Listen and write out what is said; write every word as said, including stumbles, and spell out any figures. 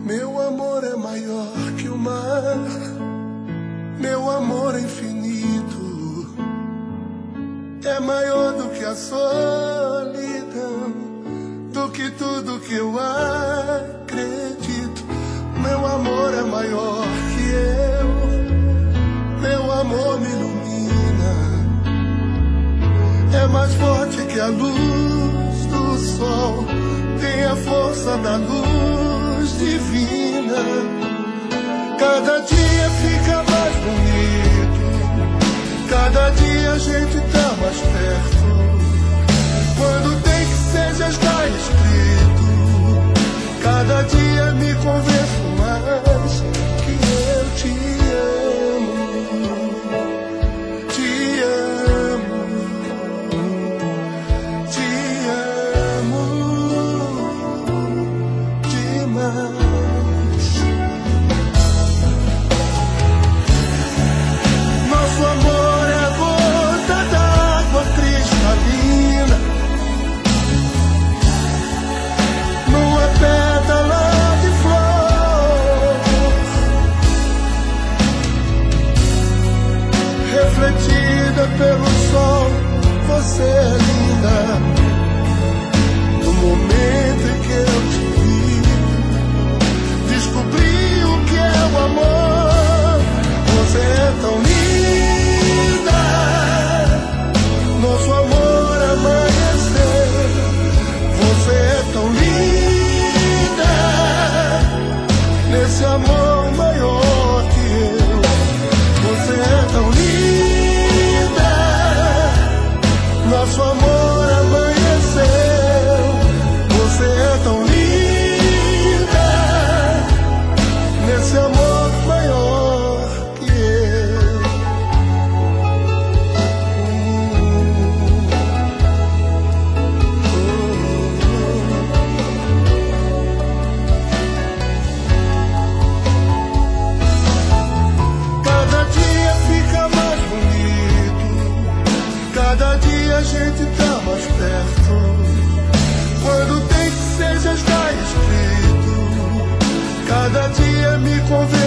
Meu amor é maior que o mar, meu amor é infinito, é maior do que a solidão, do que tudo que eu acredito. Meu amor é maior que eu, meu amor me ilumina, é mais forte que a luz do sol, tem a força da luz divina. Cada dia fica mais bonito, cada dia a gente tá mais perto. Quando tem que ser já está escrito, cada dia me convenço mais que eu te amo, te amo, te amo demais. Nosso amor é a gota d'água cristalina numa pétala de flor, refletida pelo sol. Você é linda. No momento em que eu te vi, descobri o que é o amor. Você é tão linda. Nosso amor amanheceu. Você é tão linda. Nesse amor maior que eu. Você é tão linda. Nosso amor amanheceu. Você é tão linda. Nesse amor maior que eu. Cada dia fica mais bonito, cada dia a gente tá mais perto. Quando tem que ser já está escrito, cada dia me convence